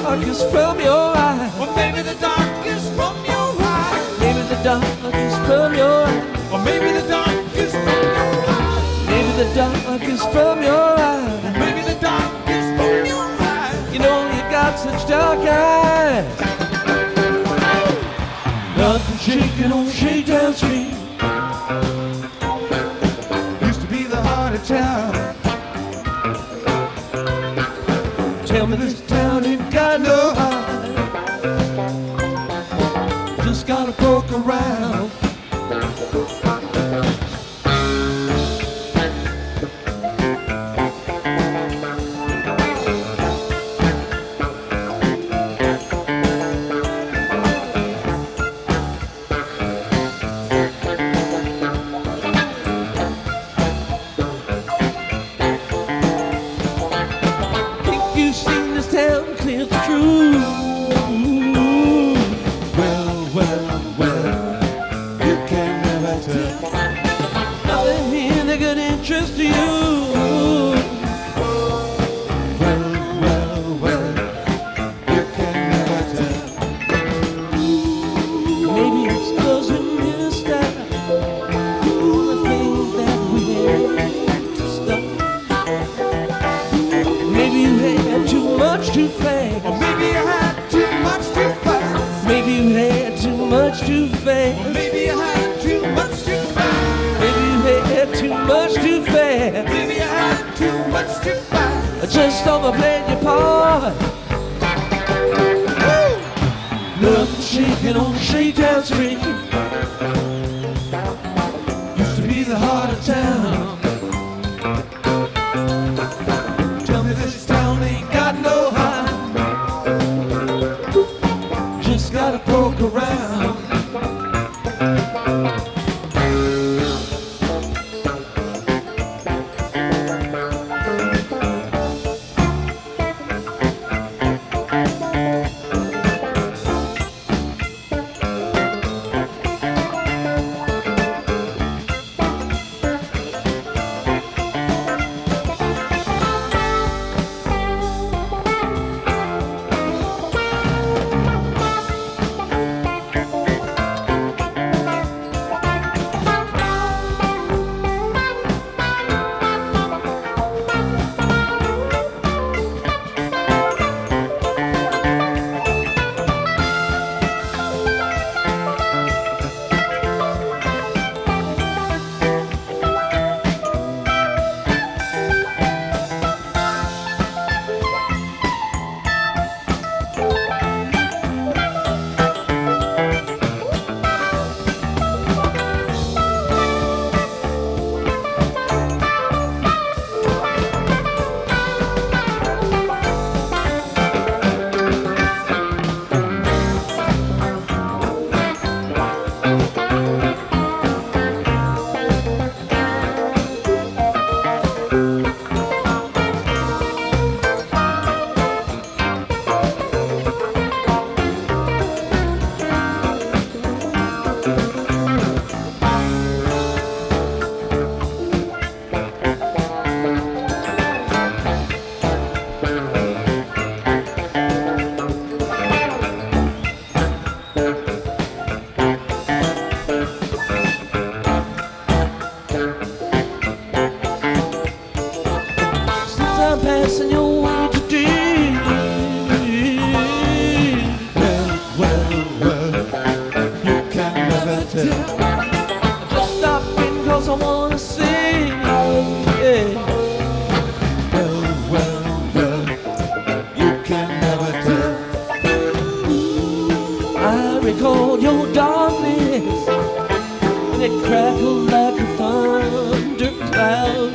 darkest from your eyes. Or maybe the darkest from your eyes. Maybe the darkest from your eyes. Or maybe the darkest from your eyes. Maybe the darkest from your eyes. Or maybe the darkest from your eyes. You know you got such dark eyes. Nothing shaking on Shakedown Street. Used to be the heart of town. Tell me this town ain't got no heart. Just gotta poke around. Just overplayed your part. Nothing shaking on Shakedown Street. Used to be the heart of town. Tell me this town ain't got no heart. Just gotta poke around. Passing your way today. Well, you can never tell. Just stopping cause I wanna sing. Yeah. Well, you can never tell. I recall your darkness when it crackled like a thundercloud.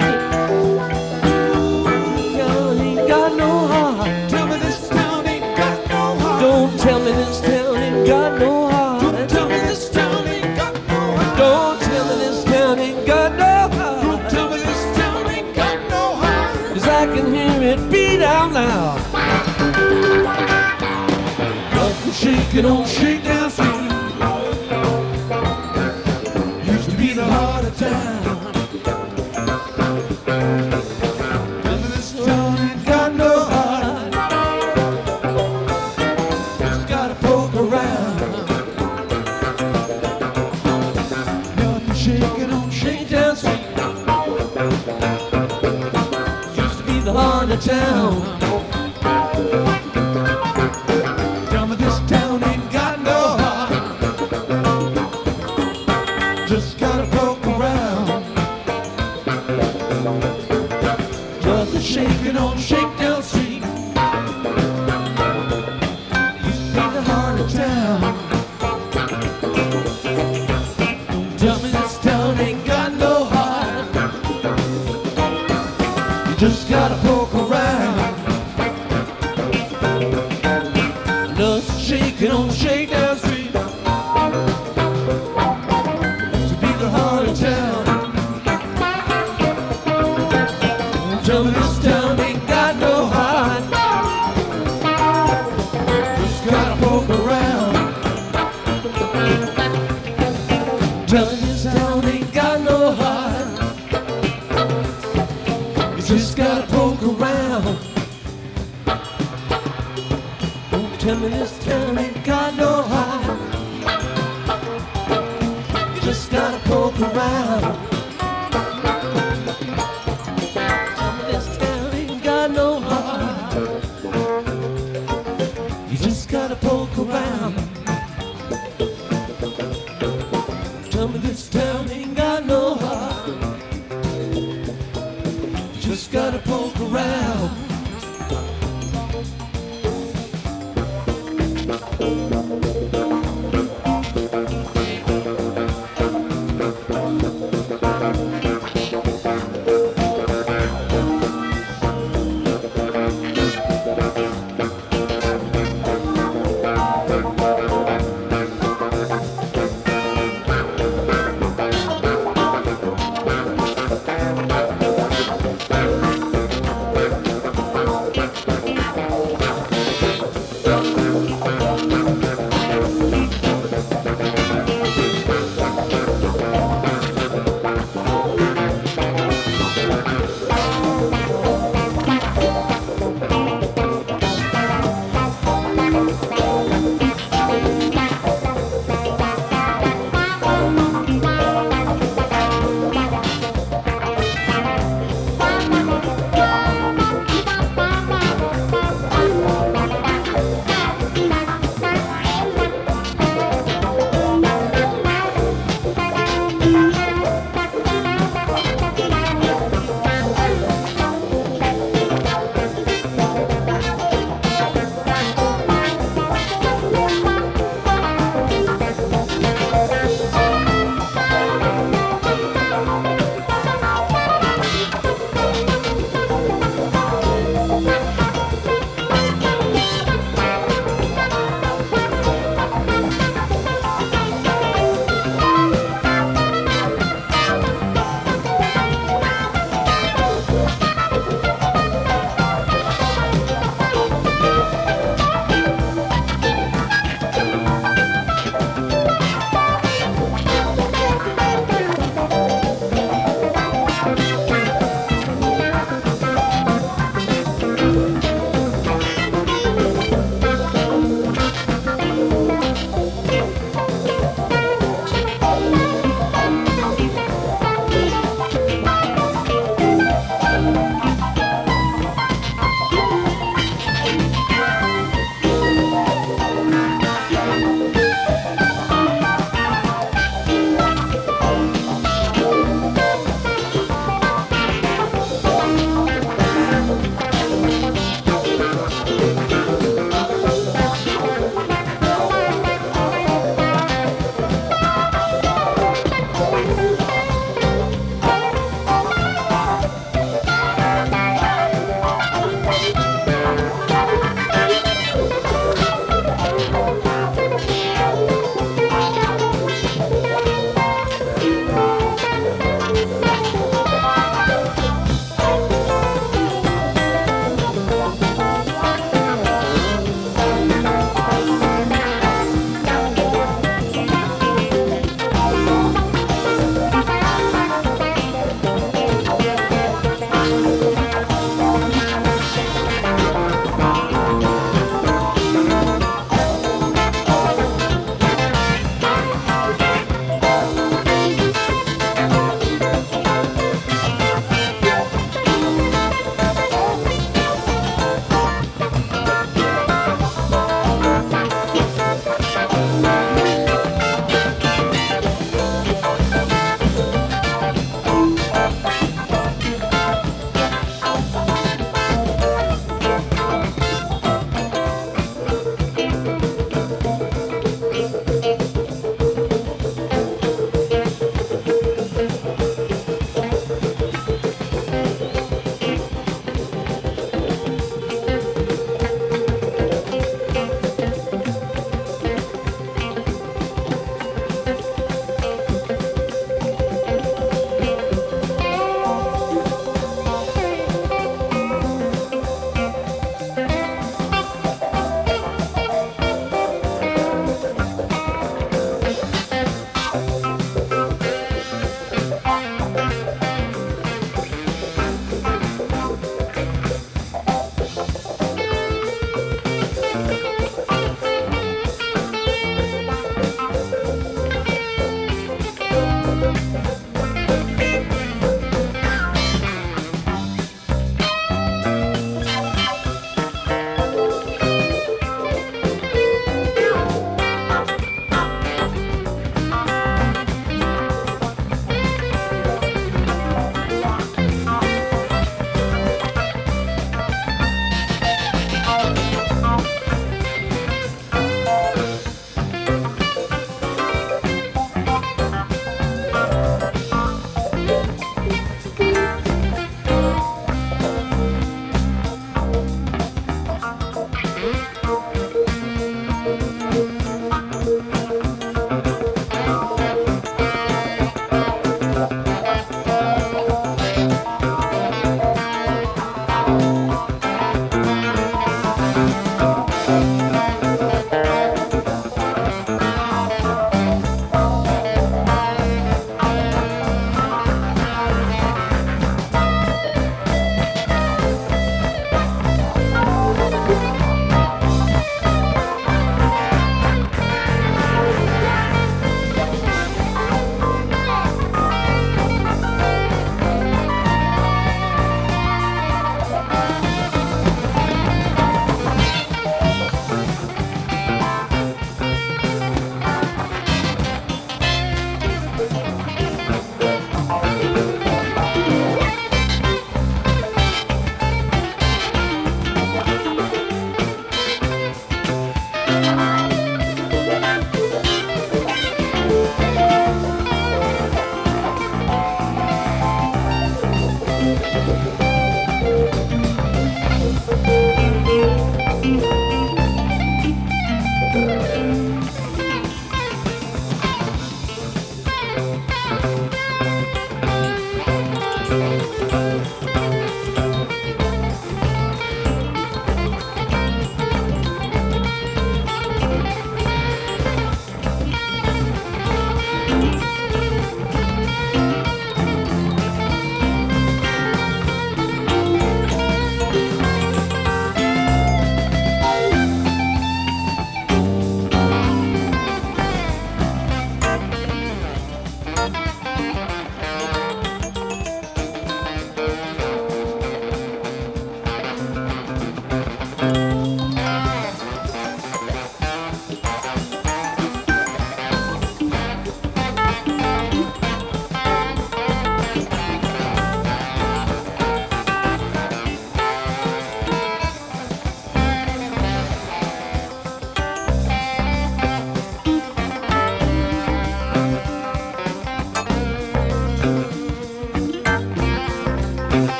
Tell me this town ain't got no heart. Don't tell me this town ain't got no heart. Don't tell me this town ain't got no heart. Don't tell me this town ain't got no heart. 'Cause I can hear it beat out loud. Nothing shaking on Shakedown Street. Used to be the heart of town. Tell me this town ain't got no heart. town. Tell me this town ain't got no heart. Just gotta poke around. Just a shaking on Shakedown Street. Used to be the heart of town. Tell me this town ain't got no heart. You just gotta poke around. Just shaking on Shakedown Street. To be the heart of town. Tell me this town ain't got no heart. Just gotta poke around. Tell me this town ain't got no heart. You just gotta poke around. Tell me this town ain't got no heart. You just gotta poke around. Tell me this town ain't got no heart. You just gotta poke around. Tell me this town ain't got no heart. You just gotta poke around.